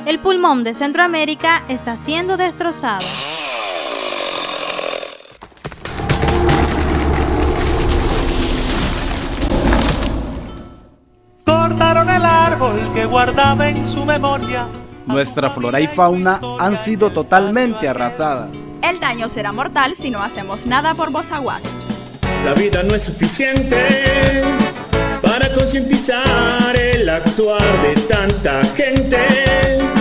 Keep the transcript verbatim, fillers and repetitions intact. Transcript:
El pulmón de Centroamérica está siendo destrozado. Cortaron el árbol que guardaba en su memoria. Nuestra flora y fauna han sido totalmente arrasadas. El daño será mortal si no hacemos nada por Bozaguas. La vida no es suficiente para concientizar el actuar de tanta gente.